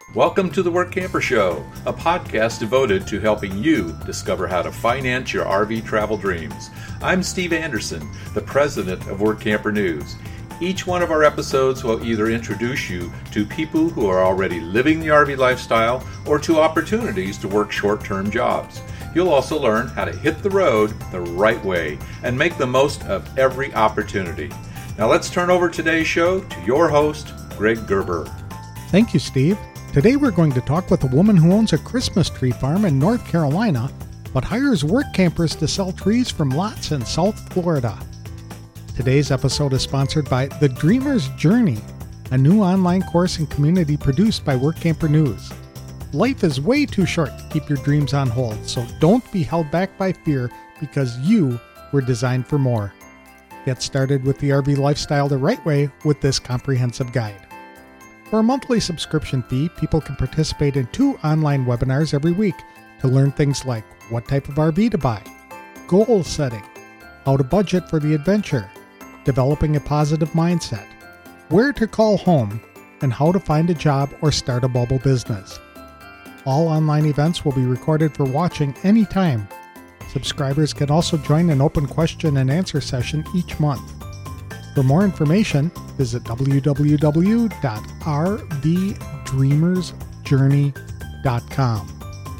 Welcome to the Work Camper Show, a podcast devoted to helping you discover how to finance your RV travel dreams. I'm Steve Anderson, the president of Work Camper News. Each one of our episodes will either introduce you to people who are already living the RV lifestyle or to opportunities to work short-term jobs. You'll also learn how to hit the road the right way and make the most of every opportunity. Now let's turn over today's show to your host, Greg Gerber. Thank you, Steve. Today we're going to talk with a woman who owns a Christmas tree farm in North Carolina, but hires work campers to sell trees from lots in South Florida. Today's episode is sponsored by The Dreamer's Journey, a new online course and community produced by Work Camper News. Life is way too short to keep your dreams on hold, so don't be held back by fear because you were designed for more. Get started with the RV lifestyle the right way with this comprehensive guide. For a monthly subscription fee, people can participate in 2 online webinars every week to learn things like what type of RV to buy, goal setting, how to budget for the adventure, developing a positive mindset, where to call home, and how to find a job or start a bubble business. All online events will be recorded for watching anytime. Subscribers can also join an open question and answer session each month. For more information, visit www.rvdreamersjourney.com.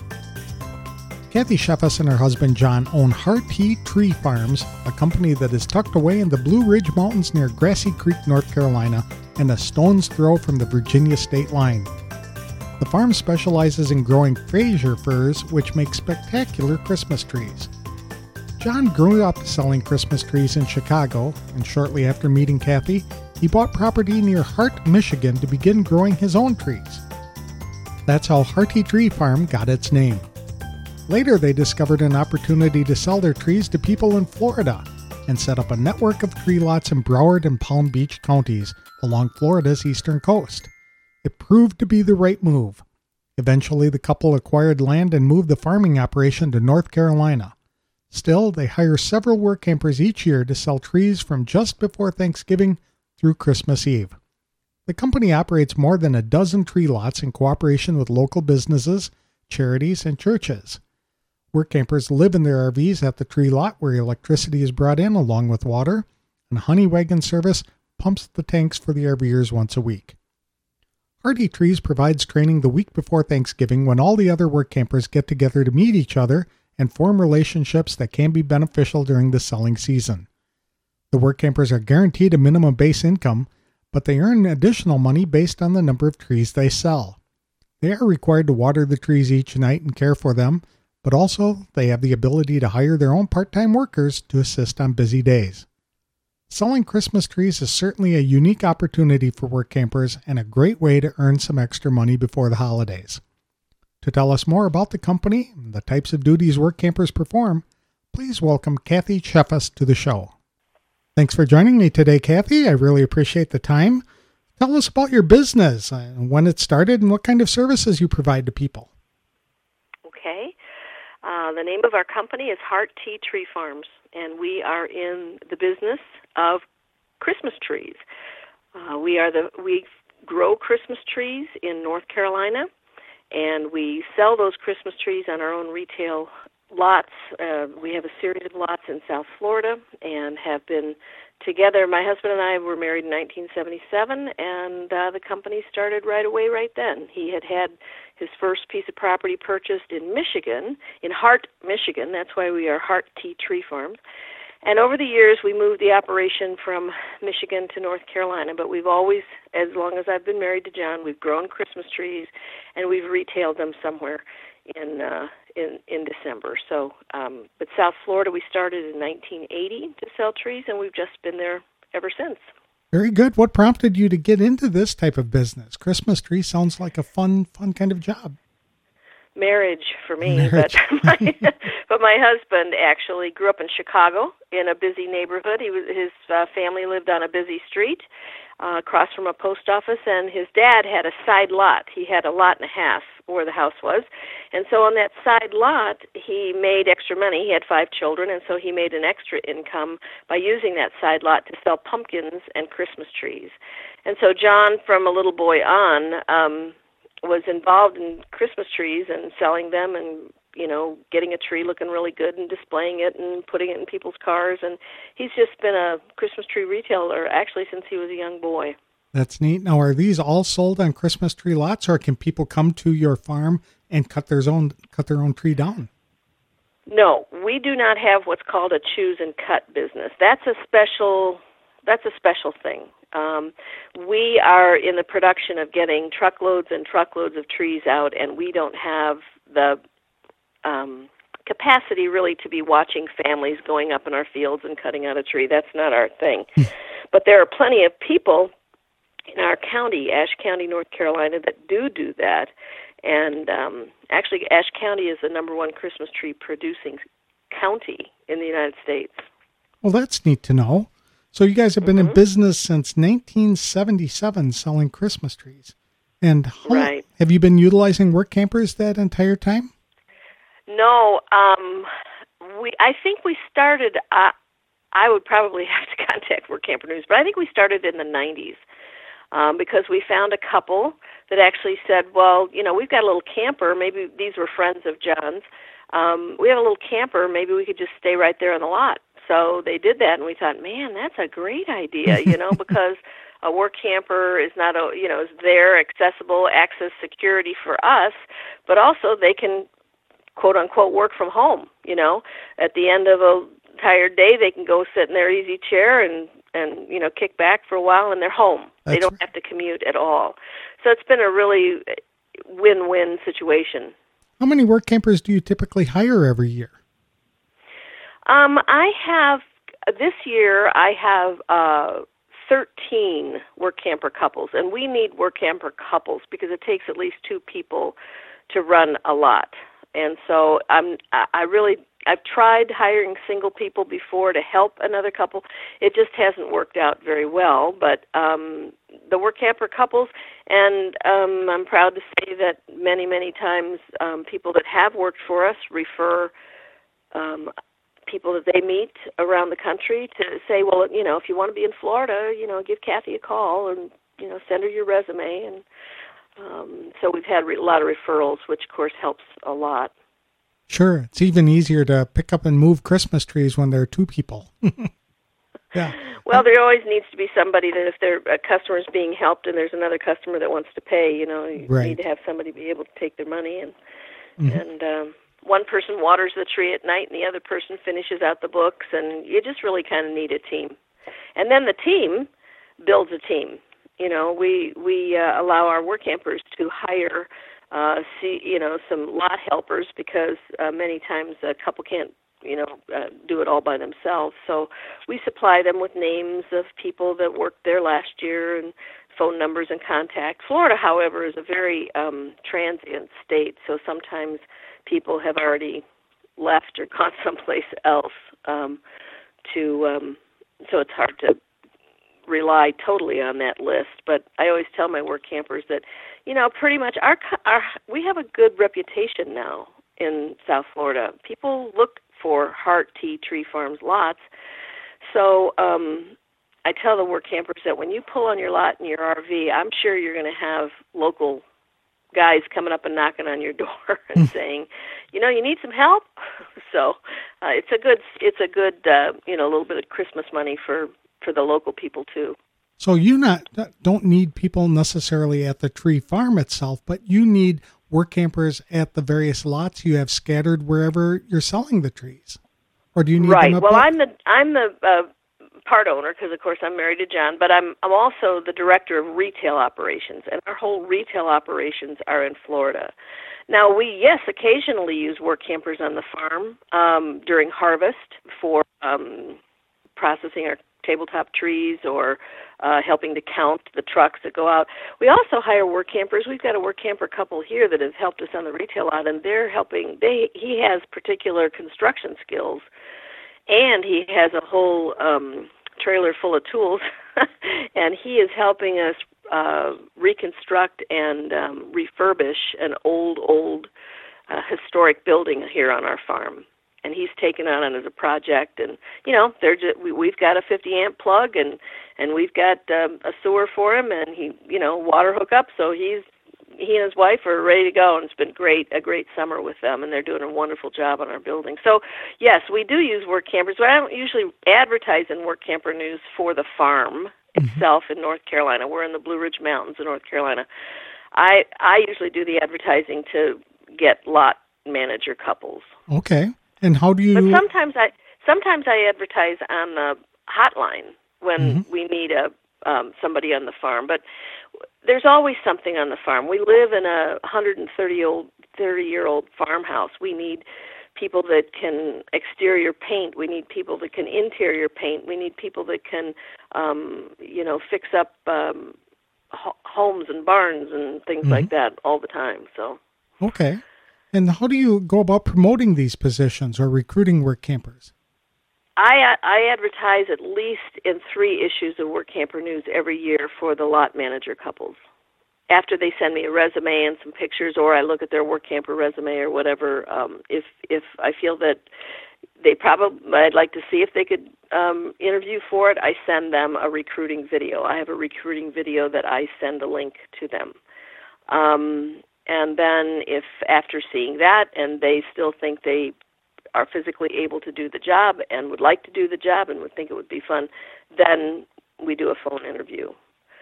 Kathy Sheffus and her husband John own Hearty Tree Farms, a company that is tucked away in the Blue Ridge Mountains near Grassy Creek, North Carolina, and a stone's throw from the Virginia state line. The farm specializes in growing Fraser firs, which make spectacular Christmas trees. John grew up selling Christmas trees in Chicago, and shortly after meeting Kathy, he bought property near Hart, Michigan to begin growing his own trees. That's how Hearty Tree Farm got its name. Later, they discovered an opportunity to sell their trees to people in Florida and set up a network of tree lots in Broward and Palm Beach counties along Florida's eastern coast. It proved to be the right move. Eventually, the couple acquired land and moved the farming operation to North Carolina. Still, they hire several work campers each year to sell trees from just before Thanksgiving through Christmas Eve. The company operates more than a dozen tree lots in cooperation with local businesses, charities, and churches. Work campers live in their RVs at the tree lot where electricity is brought in along with water, and Honey Wagon service pumps the tanks for the RVers once a week. Hearty Trees provides training the week before Thanksgiving when all the other work campers get together to meet each other and form relationships that can be beneficial during the selling season. The work campers are guaranteed a minimum base income, but they earn additional money based on the number of trees they sell. They are required to water the trees each night and care for them, but also they have the ability to hire their own part-time workers to assist on busy days. Selling Christmas trees is certainly a unique opportunity for work campers and a great way to earn some extra money before the holidays. To tell us more about the company and the types of duties work campers perform, please welcome Kathy Sheffus to the show. Thanks for joining me today, Kathy. I really appreciate the time. Tell us about your business, when it started, and what kind of services you provide to people. Okay. The name of our company is Hearty Tree Farms, and we are in the business of Christmas trees. We grow Christmas trees in North Carolina, and we sell those Christmas trees on our own retail lots. We have a series of lots in South Florida and have been together. My husband and I were married in 1977, and the company started right away right then. He had his first piece of property purchased in Michigan, in Hart, Michigan. That's why we are Hearty Tree Farms. And over the years, we moved the operation from Michigan to North Carolina, but we've always, as long as I've been married to John, we've grown Christmas trees, and we've retailed them somewhere in December. So, but South Florida, we started in 1980 to sell trees, and we've just been there ever since. Very good. What prompted you to get into this type of business? Christmas tree sounds like a fun kind of job. Marriage for me, but my husband actually grew up in Chicago in a busy neighborhood. His family lived on a busy street across from a post office, and his dad had a side lot. He had a lot and a half where the house was, and so on that side lot, he made extra money. He had 5 children, and so he made an extra income by using that side lot to sell pumpkins and Christmas trees. And so John, from a little boy on, was involved in Christmas trees and selling them and, getting a tree looking really good and displaying it and putting it in people's cars. And he's just been a Christmas tree retailer actually since he was a young boy. That's neat. Now, are these all sold on Christmas tree lots, or can people come to your farm and cut their own tree down? No, we do not have what's called a choose and cut business. That's a special thing. We are in the production of getting truckloads and truckloads of trees out, and we don't have the capacity really to be watching families going up in our fields and cutting out a tree. That's not our thing. But there are plenty of people in our county, Ashe County, North Carolina, that do that. And actually, Ashe County is the number one Christmas tree producing county in the United States. Well, that's neat to know. So you guys have been in business since 1977 selling Christmas trees. And right. Have you been utilizing work campers that entire time? No. I think we started, I would probably have to contact Work Camper News, but I think we started in the 90s. Because we found a couple that actually said, well, we've got a little camper. Maybe these were friends of John's. We have a little camper. Maybe we could just stay right there on the lot. So they did that, and we thought, man, that's a great idea, because a work camper is not, is there, accessible, access security for us, but also they can, quote unquote, work from home. At the end of a tired day, they can go sit in their easy chair and kick back for a while, and they're home. That's they don't have to commute at all. So it's been a really win-win situation. How many work campers do you typically hire every year? This year I have 13 work camper couples, and we need work camper couples because it takes at least two people to run a lot. And so I've tried hiring single people before to help another couple. It just hasn't worked out very well. But the work camper couples, and I'm proud to say that many, many times people that have worked for us refer people that they meet around the country to say, well, if you want to be in Florida, give Kathy a call and, send her your resume. And so we've had a lot of referrals, which, of course, helps a lot. Sure. It's even easier to pick up and move Christmas trees when there are two people. Yeah. Well, there always needs to be somebody that if a customer is being helped and there's another customer that wants to pay, you right. need to have somebody be able to take their money. And one person waters the tree at night and the other person finishes out the books, and you just really kind of need a team. And then the team builds a team. We allow our work campers to hire some lot helpers because many times a couple can't do it all by themselves. So we supply them with names of people that worked there last year and phone numbers and contact. Florida, however, is a very transient state, so sometimes people have already left or gone someplace else. So it's hard to rely totally on that list. But I always tell my work campers that, pretty much we have a good reputation now in South Florida. People look for Hart T Tree Farms lots. So I tell the work campers that when you pull on your lot in your RV, I'm sure you're going to have local guys coming up and knocking on your door and saying, you need some help. So it's a good little bit of Christmas money for the local people too. So you don't need people necessarily at the tree farm itself, but you need work campers at the various lots you have scattered wherever you're selling the trees, or do you need right? them up Well, there? I'm the part owner because, of course, I'm married to John, but I'm also the director of retail operations, and our whole retail operations are in Florida. Now, we occasionally use work campers on the farm during harvest for processing our tabletop trees or helping to count the trucks that go out. We also hire work campers. We've got a work camper couple here that has helped us on the retail lot, and they're helping. He has particular construction skills, and he has a whole trailer full of tools, and he is helping us reconstruct and refurbish an old historic building here on our farm. And he's taken on it as a project, and we've got a 50-amp plug, and we've got a sewer for him, and he water hookup, so he's he and his wife are ready to go, and it's been a great summer with them, and they're doing a wonderful job on our building. So, yes, we do use work campers, but I don't usually advertise in Work Camper News for the farm itself in North Carolina. We're in the Blue Ridge Mountains in North Carolina. I usually do the advertising to get lot manager couples. Okay. And how do you... But sometimes I advertise on the hotline when we need somebody on the farm. But there's always something on the farm. We live in a 130-year-old farmhouse. We need people that can exterior paint. We need people that can interior paint. We need people that can, fix up homes and barns and things like that all the time. So. Okay. And how do you go about promoting these positions or recruiting work campers? I advertise at least in 3 issues of Work Camper News every year for the lot manager couples. After they send me a resume and some pictures, or I look at their work camper resume or whatever, if I feel that I'd like to see if they could interview for it, I send them a recruiting video. I have a recruiting video that I send a link to them. And then if after seeing that and they still think they are physically able to do the job and would like to do the job and would think it would be fun, then we do a phone interview.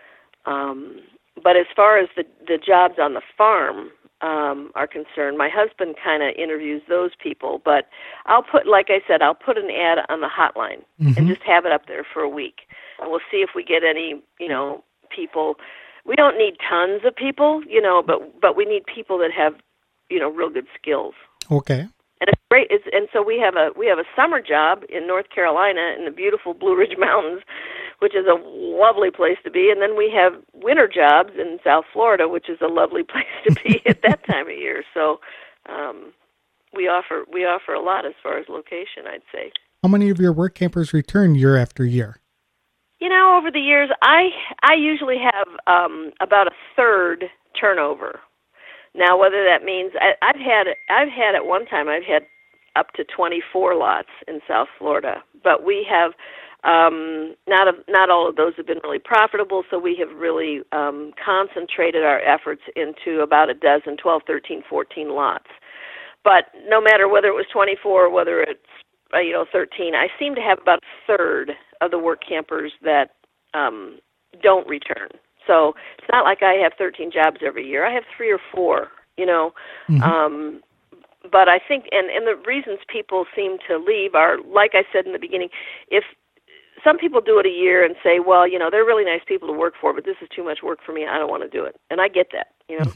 But as far as the jobs on the farm are concerned, my husband kind of interviews those people, but I'll put an ad on the hotline and just have it up there for a week. And we'll see if we get any, people. We don't need tons of people, but we need people that have, real good skills. Okay. And it's great. And so we have a summer job in North Carolina in the beautiful Blue Ridge Mountains, which is a lovely place to be. And then we have winter jobs in South Florida, which is a lovely place to be at that time of year. So we offer a lot as far as location, I'd say. How many of your work campers return year after year? Over the years, I usually have about a third turnover. Now, whether that means I've had at one time I've had up to 24 lots in South Florida, but we have not all of those have been really profitable, so we have really concentrated our efforts into about 12, 13, 14 lots. But no matter whether it was 24 or whether it's 13, I seem to have about a third of the work campers that don't return. So it's not like I have 13 jobs every year. I have 3 or 4, But I think, and the reasons people seem to leave are, like I said in the beginning, if some people do it a year and say, well, they're really nice people to work for, but this is too much work for me. I don't want to do it. And I get that,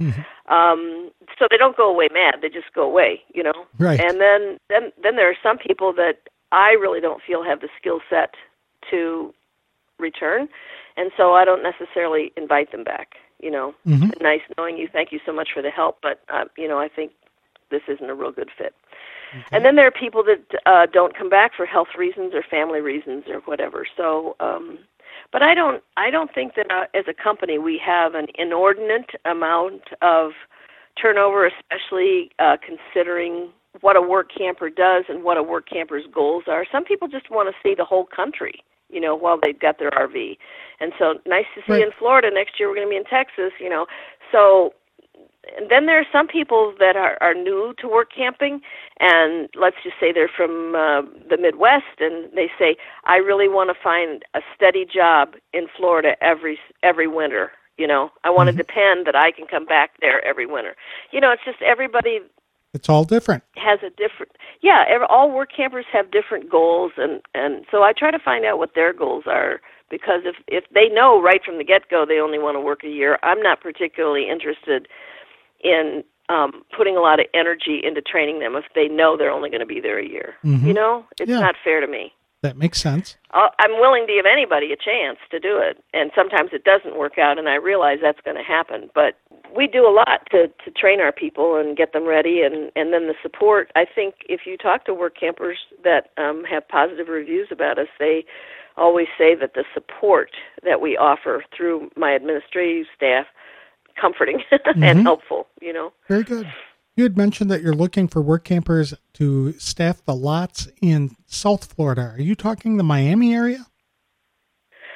So they don't go away mad. They just go away, Right. And then there are some people that I really don't feel have the skill set to return, and so I don't necessarily invite them back. It's been nice knowing you. Thank you so much for the help, but I think this isn't a real good fit. Okay. And then there are people that don't come back for health reasons or family reasons or whatever. So, but I don't think that as a company we have an inordinate amount of turnover, especially considering what a work camper does and what a work camper's goals are. Some people just want to see the whole country, while they've got their RV. And so nice to see you in Florida. Next year we're going to be in Texas, So and then there are some people that are new to work camping, and let's just say they're from the Midwest, and they say, I really want to find a steady job in Florida every winter. I want to depend that I can come back there every winter. It's just everybody... It's all different. Has a different, all work campers have different goals, and so I try to find out what their goals are, because if they know right from the get-go they only want to work a year, I'm not particularly interested in putting a lot of energy into training them if they know they're only going to be there a year. It's not fair to me. That makes sense. I'm willing to give anybody a chance to do it, and sometimes it doesn't work out, and I realize that's going to happen. But we do a lot to train our people and get them ready, and then the support. I think if you talk to work campers that have positive reviews about us, they always say that the support that we offer through my administrative staff, comforting and helpful, Very good. You had mentioned that you're looking for work campers to staff the lots in South Florida. Are you talking the Miami area? No,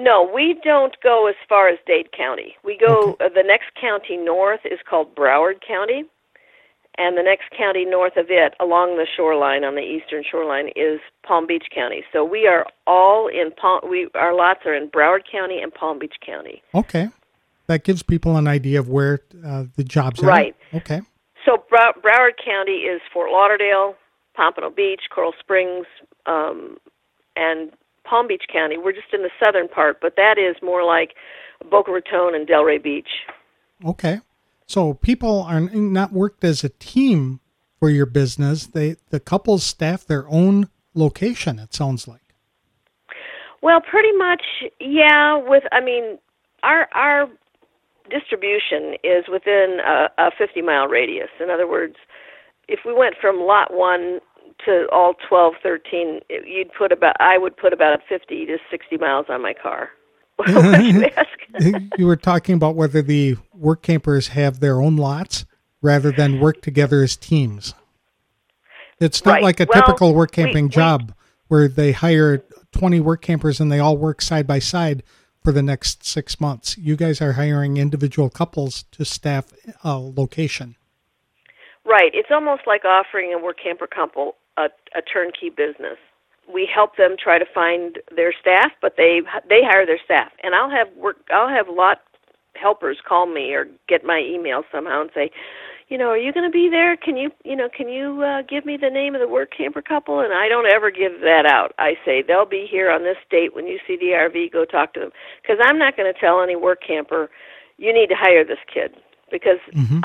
No, we don't go as far as Dade County. We go, the next county north is called Broward County, and the next county north of it, along the shoreline, on the eastern shoreline, is Palm Beach County. So we are all in our lots are in Broward County and Palm Beach County. Okay. That gives people an idea of where the jobs are. Right. Okay. So Broward County is Fort Lauderdale, Pompano Beach, Coral Springs, and Palm Beach County. We're just in the southern part, but that is more like Boca Raton and Delray Beach. Okay. So people are not worked as a team for your business. The couples staff their own location, it sounds like. Well, pretty much, yeah. Our distribution is within a 50-mile radius. In other words, if we went from lot 1 to all 12, 13, I would put about 50 to 60 miles on my car. What did you ask? You were talking about whether the work campers have their own lots rather than work together as teams. It's not like a typical work camping job where they hire 20 work campers and they all work side by side for the next 6 months. You guys are hiring individual couples to staff a location. Right. It's almost like offering a work camper couple a turnkey business. We help them try to find their staff, but they hire their staff. And I'll have lot helpers call me or get my email somehow and say, are you going to be there? Can you give me the name of the work camper couple? And I don't ever give that out. I say they'll be here on this date. When you see the RV, go talk to them, because I'm not going to tell any work camper you need to hire this kid, because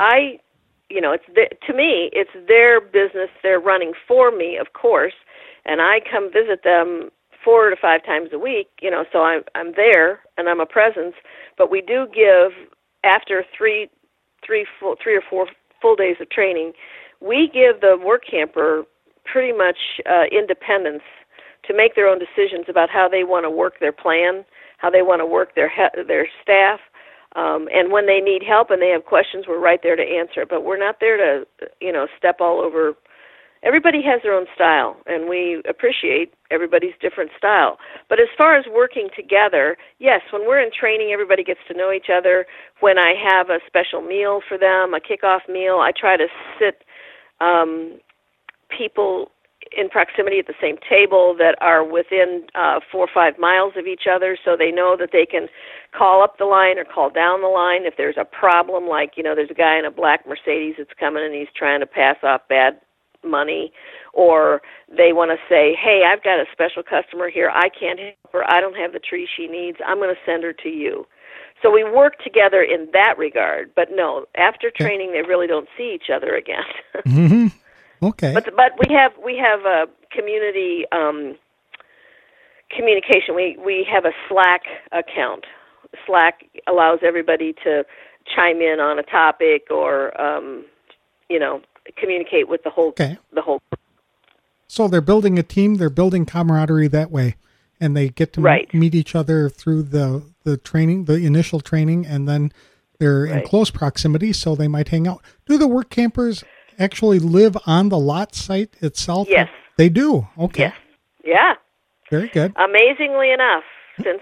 to me it's their business. They're running for me, of course. And I come visit them 4 to 5 times a week, so I'm there and I'm a presence. But we do give, after three or four full days of training, we give the work camper pretty much independence to make their own decisions about how they want to work their plan, how they want to work their staff, and when they need help and they have questions, we're right there to answer. But we're not there to, step all over. Everybody has their own style, and we appreciate everybody's different style. But as far as working together, yes, when we're in training, everybody gets to know each other. When I have a special meal for them, a kickoff meal, I try to sit people in proximity at the same table that are within 4 or 5 miles of each other, so they know that they can call up the line or call down the line if there's a problem, like, there's a guy in a black Mercedes that's coming and he's trying to pass off bad money, or they want to say, hey, I've got a special customer here, I can't help her, I don't have the tree she needs, I'm going to send her to you. So we work together in that regard, but no, after training they really don't see each other again. Mm-hmm. Okay. But we have a community communication. We have a Slack account. Slack allows everybody to chime in on a topic or communicate with the whole. Okay. The whole. So they're building a team. They're building camaraderie that way, and they get to meet each other through the training, the initial training, and then they're in close proximity, so they might hang out. Do the work campers actually live on the lot site itself? Yes. They do? Okay. Yes. Yeah. Very good. Amazingly enough, since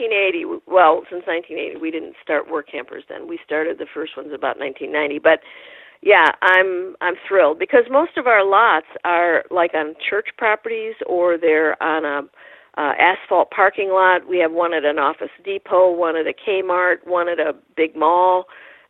1980, we didn't start work campers then. We started the first ones about 1990. But, yeah, I'm thrilled because most of our lots are like on church properties or they're on a asphalt parking lot. We have one at an Office Depot, one at a Kmart, one at a big mall.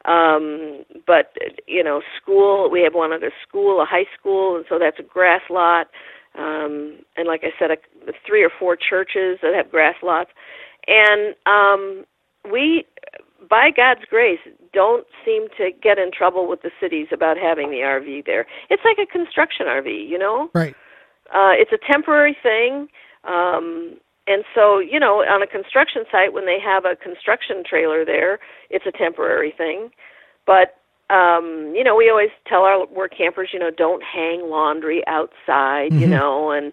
But, school, we have one at a school, a high school, and so that's a grass lot. And like I said, 3 or 4 churches that have grass lots. And we, by God's grace, don't seem to get in trouble with the cities about having the RV there. It's like a construction RV, Right. It's a temporary thing. And so, on a construction site, when they have a construction trailer there, it's a temporary thing. But, we always tell our work campers, don't hang laundry outside, and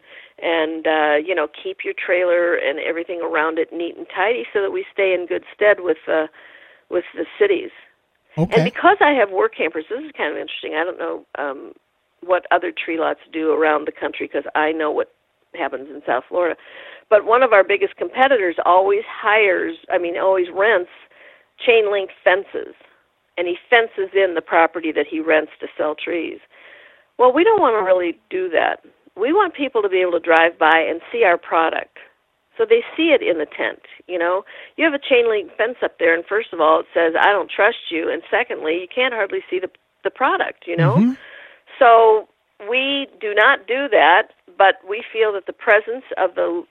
keep your trailer and everything around it neat and tidy so that we stay in good stead with the cities. Okay. And because I have work campers, this is kind of interesting. I don't know what other tree lots do around the country because I know what happens in South Florida. But one of our biggest competitors always rents chain link fences, and he fences in the property that he rents to sell trees. Well, we don't want to really do that. We want people to be able to drive by and see our product, so they see it in the tent. You know, you have a chain link fence up there, and first of all, it says, "I don't trust you," and secondly, you can't hardly see the product. You know, Mm-hmm. so we do not do that, but we feel that the presence of the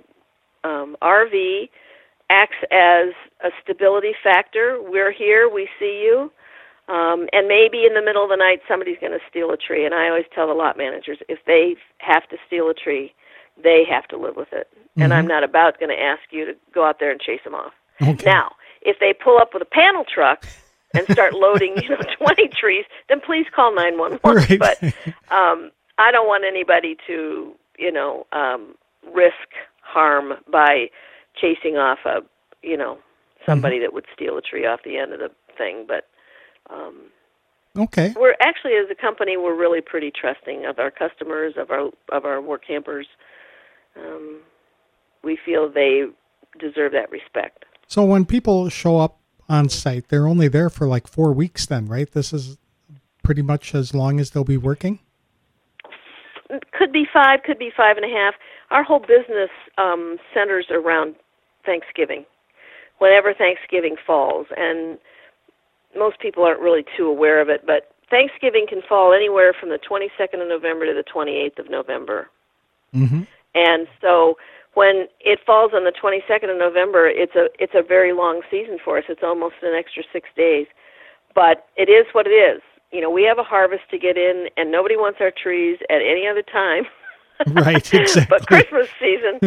RV acts as a stability factor. We're here, we see you, and maybe in the middle of the night somebody's going to steal a tree. And I always tell the lot managers, if they have to steal a tree, they have to live with it. Mm-hmm. And I'm not about going to ask you to go out there and chase them off. Okay. Now, if they pull up with a panel truck and start loading, 20 trees, then please call 911. Right. But I don't want anybody to, risk harm by chasing off somebody that would steal a tree off the end of the thing. But Okay. we're actually, as a company, we're really pretty trusting of our customers, of our work campers. We feel they deserve that respect. So when people show up on site, they're only there for like 4 weeks then, right? This is pretty much as long as they'll be working? Could be 5, could be 5.5. Our whole business centers around Thanksgiving, whenever Thanksgiving falls. And most people aren't really too aware of it, but Thanksgiving can fall anywhere from the 22nd of November to the 28th of November. Mm-hmm. And so when it falls on the 22nd of November, it's a very long season for us. It's almost an extra 6 days. But it is what it is. We have a harvest to get in, and nobody wants our trees at any other time. Right, exactly. But Christmas season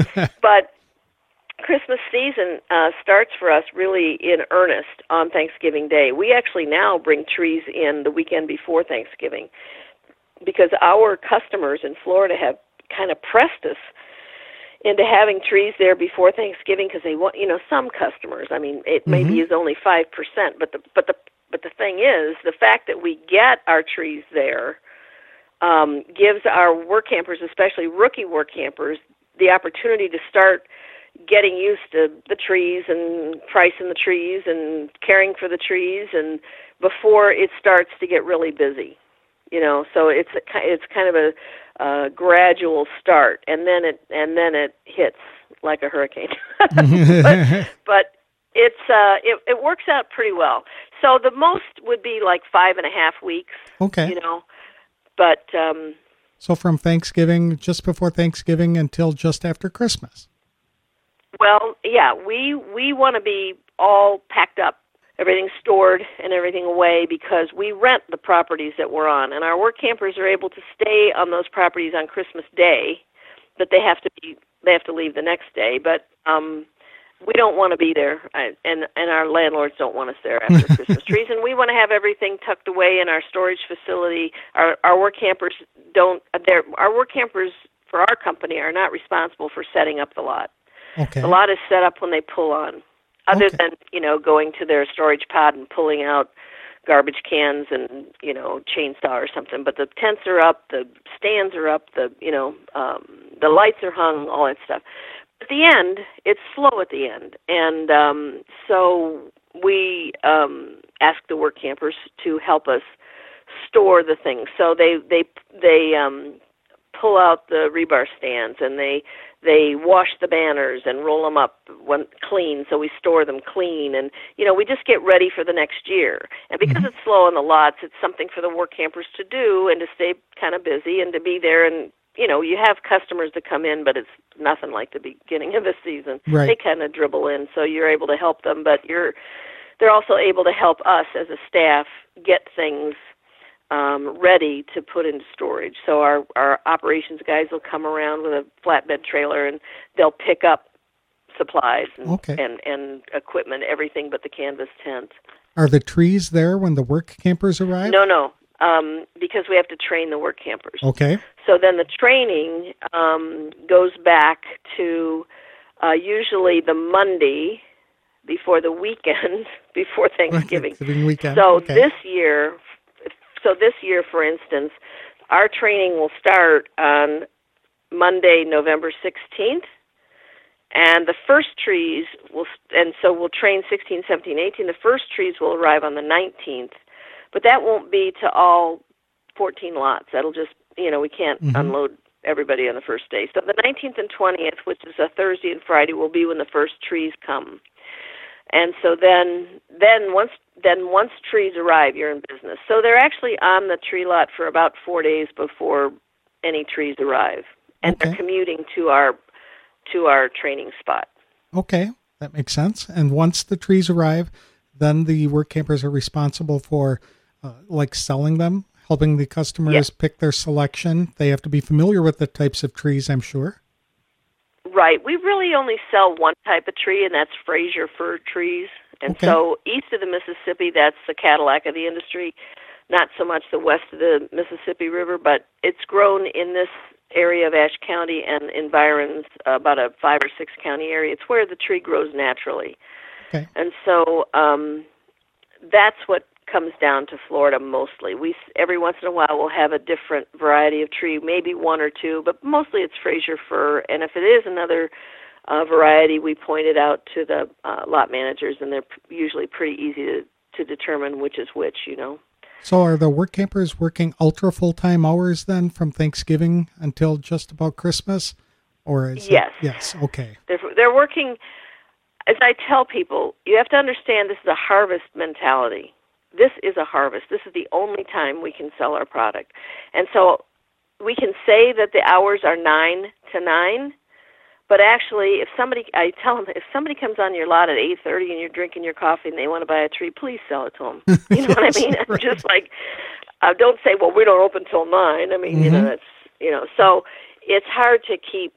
starts for us really in earnest on Thanksgiving Day. We actually now bring trees in the weekend before Thanksgiving because our customers in Florida have kind of pressed us into having trees there before Thanksgiving because they want, some customers. I mean, it Mm-hmm. maybe is only 5%, but the thing is, the fact that we get our trees there gives our work campers, especially rookie work campers, the opportunity to start getting used to the trees and pricing the trees and caring for the trees, and before it starts to get really busy. So it's kind of a gradual start, and then it hits like a hurricane. but it works out pretty well. So the most would be like 5.5 weeks. Okay. But so from Thanksgiving, just before Thanksgiving until just after Christmas. Well, yeah, we want to be all packed up, everything stored and everything away, because we rent the properties that we're on, and our work campers are able to stay on those properties on Christmas Day, but they have to leave the next day. But we don't want to be there, and our landlords don't want us there after Christmas trees, and we want to have everything tucked away in our storage facility. Our work campers Our work campers for our company are not responsible for setting up the lot. Okay. The lot is set up when they pull on, other than, going to their storage pod and pulling out garbage cans and, chainsaw or something. But the tents are up, the stands are up, the lights are hung, all that stuff. At the end, it's slow at the end. And so we ask the work campers to help us store the things. So they pull out the rebar stands, and they wash the banners and roll them up when clean, so we store them clean. And, we just get ready for the next year. And because it's slow on the lots, it's something for the work campers to do and to stay kind of busy and to be there. And, you have customers that come in, but it's nothing like the beginning of the season. Right. They kind of dribble in, so you're able to help them, but they're also able to help us as a staff get things ready to put into storage. So our operations guys will come around with a flatbed trailer, and they'll pick up supplies and equipment, everything but the canvas tent. Are the trees there when the work campers arrive? No, because we have to train the work campers. Okay. So then the training goes back to usually the Monday before the weekend, before Thanksgiving. Weekend. So okay. this year, for instance, our training will start on Monday, November 16th. And the first trees so we'll train 16, 17, 18. The first trees will arrive on the 19th. But that won't be to all 14 lots. That'll just, we can't unload everybody on the first day. So the 19th and 20th, which is a Thursday and Friday, will be when the first trees come. And so then once trees arrive, you're in business. So they're actually on the tree lot for about 4 days before any trees arrive, and they're commuting to our training spot. Okay, that makes sense. And once the trees arrive, then the work campers are responsible for selling them, helping the customers pick their selection. They have to be familiar with the types of trees, I'm sure. Right. We really only sell one type of tree, and that's Fraser fir trees. And so east of the Mississippi, that's the Cadillac of the industry, not so much the west of the Mississippi River, but it's grown in this area of Ashe County and environs, about a 5 or 6 county area. It's where the tree grows naturally. Okay. And so that's what comes down to Florida mostly. We every once in a while we'll have a different variety of tree, maybe one or two, but mostly it's Fraser fir. And if it is another variety, we point it out to the lot managers, and they're usually pretty easy to determine which is which, So are the work campers working ultra full-time hours then from Thanksgiving until just about Christmas? Or is yes. Yes, okay. They're working, as I tell people, you have to understand this is a harvest mentality. This is a harvest. This is the only time we can sell our product. And so we can say that the hours are 9 to 9, but actually, I tell them, if somebody comes on your lot at 8:30 and you're drinking your coffee and they want to buy a tree, please sell it to them. You know what I mean? Right. Just like, don't say, well, we don't open till 9. I mean, that's, so it's hard to keep,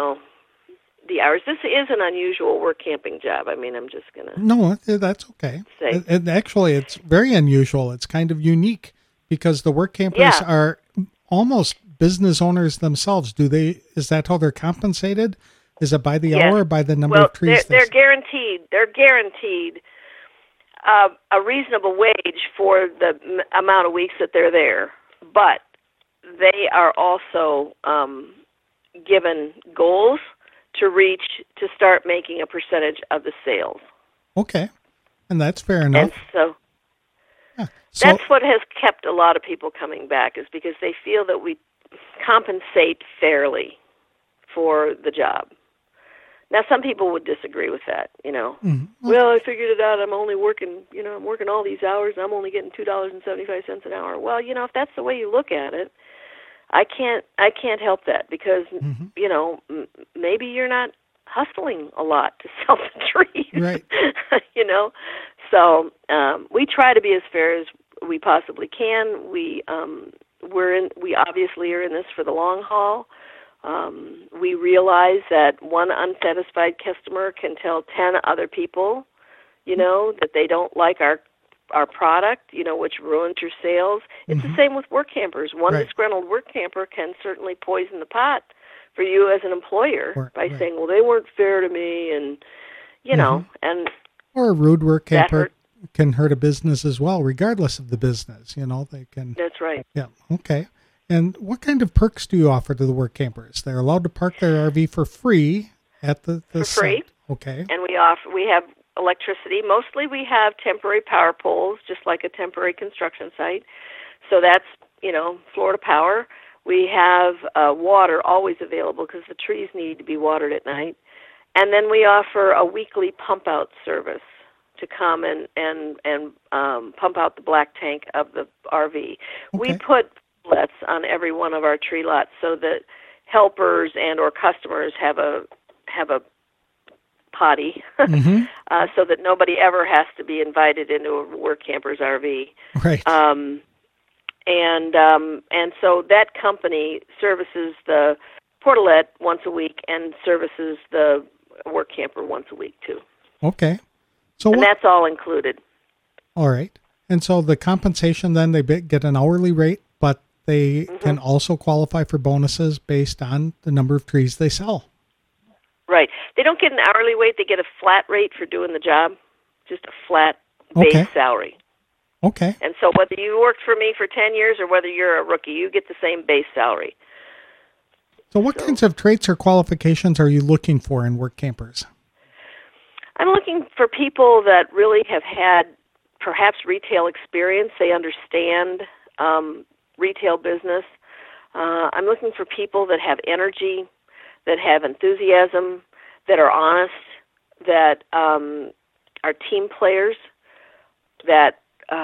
the hours. This is an unusual work camping job. I mean, I'm just going to... No, that's okay. And actually, it's very unusual. It's kind of unique because the work campers are almost business owners themselves. Is that how they're compensated? Is it by the hour or by the number of trees? They're guaranteed. They're guaranteed a reasonable wage for the amount of weeks that they're there, but they are also given goals to reach to start making a percentage of the sales. Okay, and that's fair enough. And so that's what has kept a lot of people coming back, is because they feel that we compensate fairly for the job. Now, some people would disagree with that, Mm-hmm. Well, I figured it out. I'm only working, I'm working all these hours. I'm only getting $2.75 an hour. Well, if that's the way you look at it, I can't help that because, maybe you're not hustling a lot to sell the trees, right? So we try to be as fair as we possibly can. We obviously are in this for the long haul. We realize that one unsatisfied customer can tell 10 other people, that they don't like our product, which ruins your sales. It's the same with work campers. One disgruntled work camper can certainly poison the pot for you as an employer by saying, well, they weren't fair to me, and, and... Or a rude work camper can hurt a business as well, regardless of the business. They can... That's right. Yeah, okay. And what kind of perks do you offer to the work campers? They're allowed to park their RV for free at the for site. Free. Okay. And we have electricity. Mostly we have temporary power poles, just like a temporary construction site. So that's, Florida Power. We have water always available because the trees need to be watered at night. And then we offer a weekly pump-out service to come and pump out the black tank of the RV. Okay. We put outlets on every one of our tree lots so that helpers and or customers have a potty, so that nobody ever has to be invited into a work camper's RV. Right. And so that company services the portalet once a week and services the work camper once a week too. Okay. And that's all included. All right. And so the compensation then, they get an hourly rate, but they can also qualify for bonuses based on the number of trees they sell. Right. They don't get an hourly rate. They get a flat rate for doing the job, just a flat base salary. Okay. And so whether you worked for me for 10 years or whether you're a rookie, you get the same base salary. So what kinds of traits or qualifications are you looking for in work campers? I'm looking for people that really have had perhaps retail experience. They understand retail business. I'm looking for people that have energy, that have enthusiasm, that are honest, that are team players, that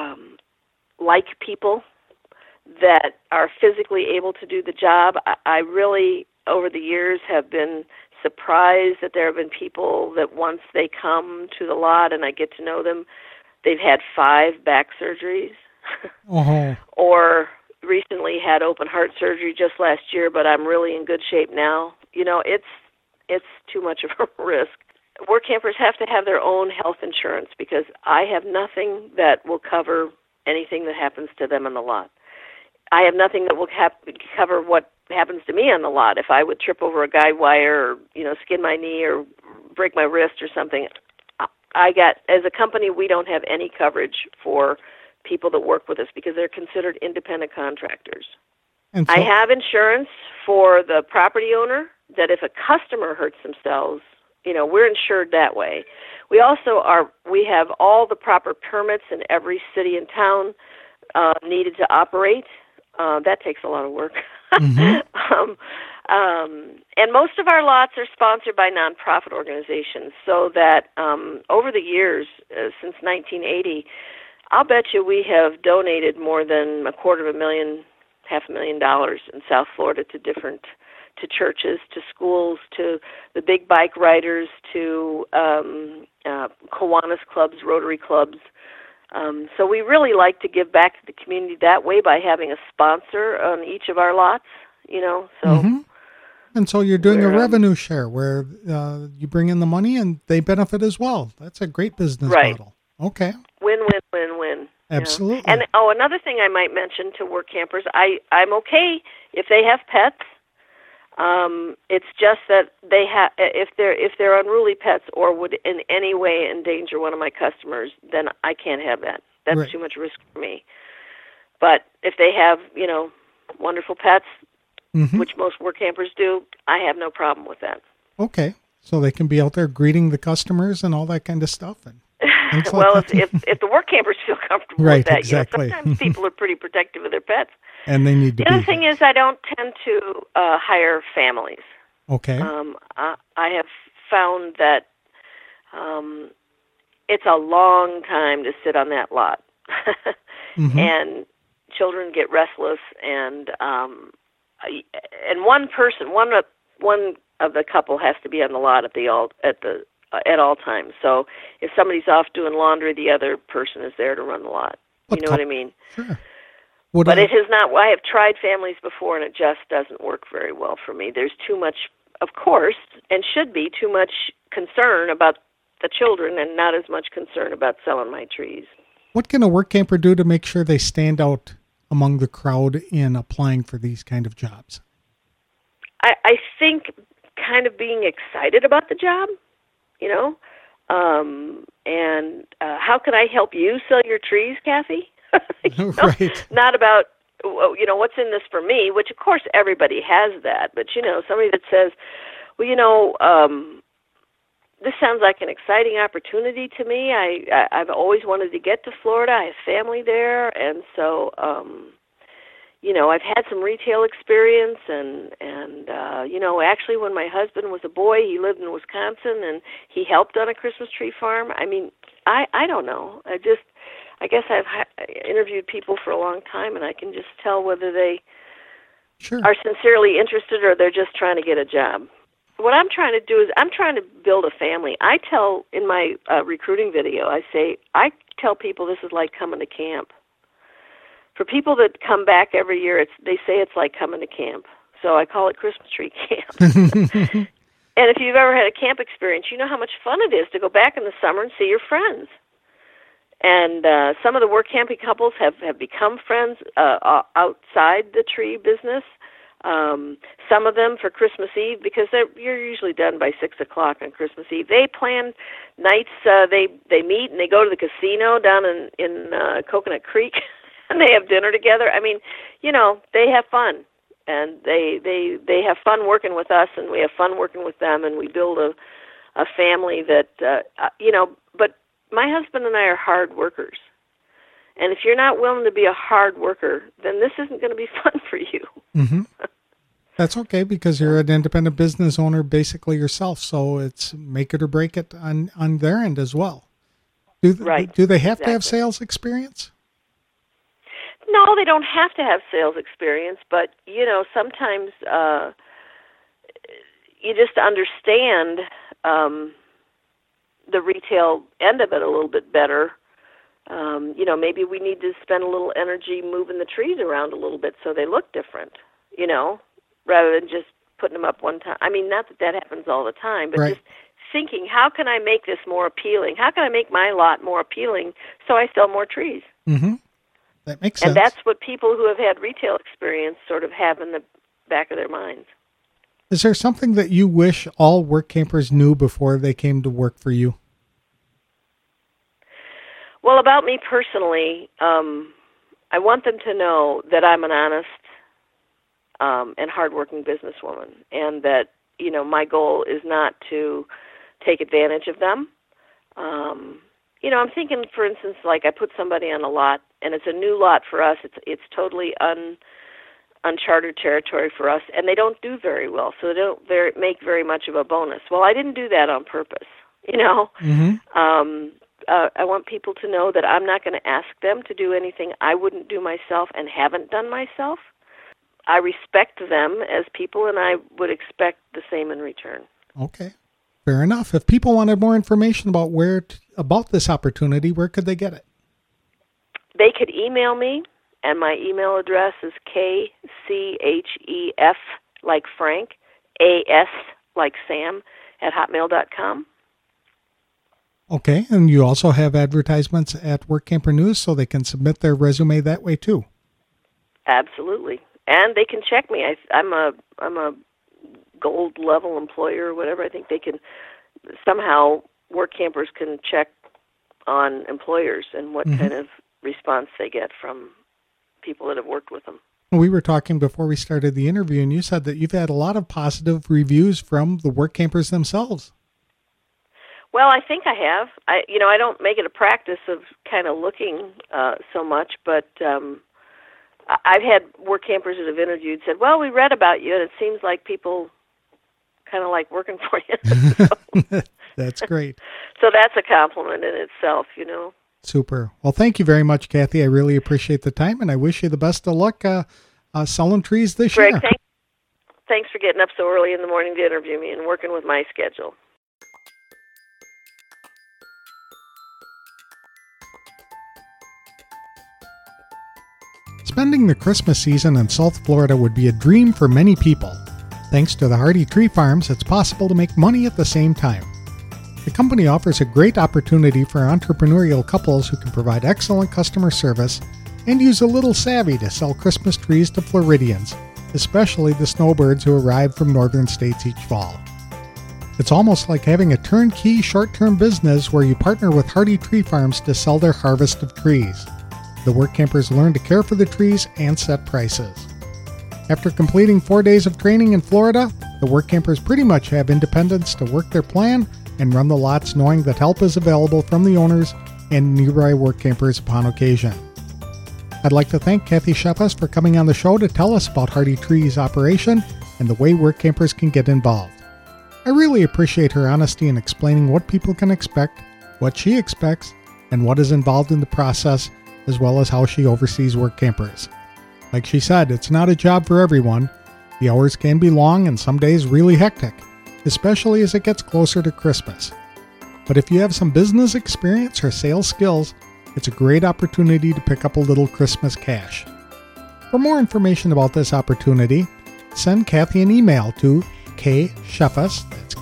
like people, that are physically able to do the job. I really, over the years, have been surprised that there have been people that once they come to the lot and I get to know them, they've had 5 back surgeries or recently had open heart surgery just last year, but I'm really in good shape now. You know, it's too much of a risk. Work campers have to have their own health insurance because I have nothing that will cover anything that happens to them on the lot. I have nothing that will cover what happens to me on the lot. If I would trip over a guide wire or, skin my knee or break my wrist or something, as a company, we don't have any coverage for people that work with us because they're considered independent contractors. And so, I have insurance for the property owner that if a customer hurts themselves, we're insured that way. We have all the proper permits in every city and town needed to operate. That takes a lot of work. Mm-hmm. And most of our lots are sponsored by nonprofit organizations, so that over the years, since 1980, I'll bet you we have donated more than $250,000, $500,000 in South Florida to churches, to schools, to the big bike riders, to Kiwanis clubs, Rotary clubs. So we really like to give back to the community that way by having a sponsor on each of our lots, So. Mm-hmm. And so you're doing a revenue share where you bring in the money and they benefit as well. That's a great business model. Okay. Win-win-win-win. Absolutely. And another thing I might mention to work campers, I'm okay if they have pets. It's just that they if they're unruly pets or would in any way endanger one of my customers, then I can't have that. That's too much risk for me. But if they have, wonderful pets, mm-hmm. which most work campers do, I have no problem with that. Okay. So they can be out there greeting the customers and all that kind of stuff. Well, if the work campers feel comfortable with that, exactly. Sometimes people are pretty protective of their pets. And they need to be. The other thing is I don't tend to hire families. Okay. I have found that it's a long time to sit on that lot. Mm-hmm. And children get restless, and one of the couple has to be on the lot at all times. So if somebody's off doing laundry, the other person is there to run the lot. You know what I mean? Sure. But it has not. I have tried families before, and it just doesn't work very well for me. There's too much, of course, and should be too much concern about the children, and not as much concern about selling my trees. What can a work camper do to make sure they stand out among the crowd in applying for these kind of jobs? I think kind of being excited about the job, and how can I help you sell your trees, Kathy? Right. Not about, what's in this for me, which of course everybody has that, but somebody that says, this sounds like an exciting opportunity to me. I've always wanted to get to Florida. I have family there, and so I've had some retail experience, and actually when my husband was a boy, he lived in Wisconsin, and he helped on a Christmas tree farm. I mean, I don't know. I guess I've interviewed people for a long time, and I can just tell whether they are sincerely interested or they're just trying to get a job. What I'm trying to do is I'm trying to build a family. I tell in my recruiting video, I tell people this is like coming to camp. For people that come back every year, they say it's like coming to camp. So I call it Christmas tree camp. And if you've ever had a camp experience, you know how much fun it is to go back in the summer and see your friends. And some of the work camping couples have become friends outside the tree business. Some of them for Christmas Eve, because you're usually done by 6 o'clock on Christmas Eve. They plan nights. They meet and they go to the casino down in Coconut Creek, and they have dinner together. I mean, they have fun. and they have fun working with us, and we have fun working with them, and we build a family that But my husband and I are hard workers, and if you're not willing to be a hard worker, then this isn't going to be fun for you. Mm-hmm. That's okay, because you're an independent business owner basically yourself, so it's make it or break it on their end as well. Do they have to have sales experience? No, they don't have to have sales experience, but, sometimes you just understand the retail end of it a little bit better. Maybe we need to spend a little energy moving the trees around a little bit so they look different, rather than just putting them up one time. I mean, not that happens all the time, but right. Just thinking, how can I make this more appealing? How can I make my lot more appealing so I sell more trees? Mm-hmm. That makes sense. And that's what people who have had retail experience sort of have in the back of their minds. Is there something that you wish all work campers knew before they came to work for you? Well, about me personally, I want them to know that I'm an honest and hardworking businesswoman, and that, my goal is not to take advantage of them. I'm thinking, for instance, like I put somebody on a lot, and it's a new lot for us. It's totally uncharted territory for us, and they don't do very well, so they don't make very much of a bonus. Well, I didn't do that on purpose, Mm-hmm. I want people to know that I'm not going to ask them to do anything I wouldn't do myself and haven't done myself. I respect them as people, and I would expect the same in return. Okay, fair enough. If people wanted more information about about this opportunity, where could they get it? They could email me, and my email address is KCHEF, like Frank, AS, like Sam, @hotmail.com. Okay, and you also have advertisements at Work Camper News, so they can submit their resume that way too. Absolutely, and they can check me. I'm a gold level employer or whatever. I think they can somehow. Work campers can check on employers and what kind of response they get from people that have worked with them. We were talking before we started the interview, and you said that you've had a lot of positive reviews from the work campers themselves. Well, I think I have. I don't make it a practice of kind of looking so much, but I've had work campers that have interviewed said, "Well, we read about you, and it seems like people kind of like working for you." So, that's great. So that's a compliment in itself, Super. Well, thank you very much, Kathy. I really appreciate the time, and I wish you the best of luck selling trees this year. Greg, thanks for getting up so early in the morning to interview me and working with my schedule. Spending the Christmas season in South Florida would be a dream for many people. Thanks to the Hardy Tree Farms, it's possible to make money at the same time. The company offers a great opportunity for entrepreneurial couples who can provide excellent customer service and use a little savvy to sell Christmas trees to Floridians, especially the snowbirds who arrive from northern states each fall. It's almost like having a turnkey short-term business where you partner with Hardy Tree Farms to sell their harvest of trees. The work campers learn to care for the trees and set prices. After completing 4 days of training in Florida, the work campers pretty much have independence to work their plan and run the lots knowing that help is available from the owners and nearby work campers upon occasion. I'd like to thank Kathy Sheffus for coming on the show to tell us about Hardy Tree's operation and the way work campers can get involved. I really appreciate her honesty in explaining what people can expect, what she expects, and what is involved in the process, as well as how she oversees work campers. Like she said, it's not a job for everyone. The hours can be long and some days really hectic, especially as it gets closer to Christmas. But if you have some business experience or sales skills, it's a great opportunity to pick up a little Christmas cash. For more information about this opportunity, send Kathy an email to ksheffus, that's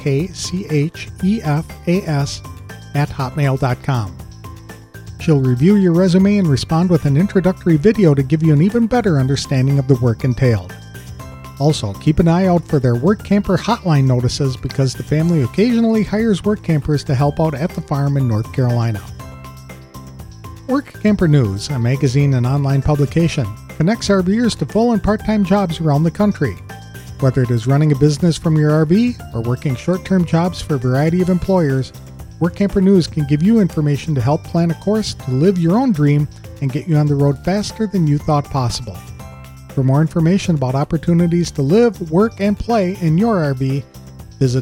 KCHEFAS, @hotmail.com. She'll review your resume and respond with an introductory video to give you an even better understanding of the work entailed. Also, keep an eye out for their work camper hotline notices because the family occasionally hires work campers to help out at the farm in North Carolina. Work Camper News, a magazine and online publication, connects RVers to full and part-time jobs around the country. Whether it is running a business from your RV or working short-term jobs for a variety of employers, Work Camper News can give you information to help plan a course to live your own dream and get you on the road faster than you thought possible. For more information about opportunities to live, work, and play in your RV, visit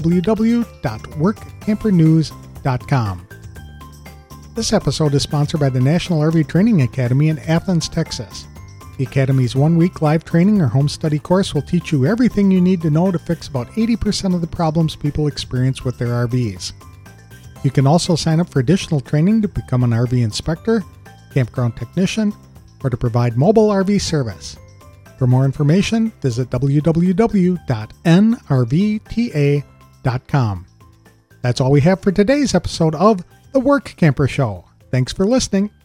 www.workcampernews.com. This episode is sponsored by the National RV Training Academy in Athens, Texas. The Academy's one-week live training or home study course will teach you everything you need to know to fix about 80% of the problems people experience with their RVs. You can also sign up for additional training to become an RV inspector, campground technician, or to provide mobile RV service. For more information, visit www.nrvta.com. That's all we have for today's episode of The Work Camper Show. Thanks for listening.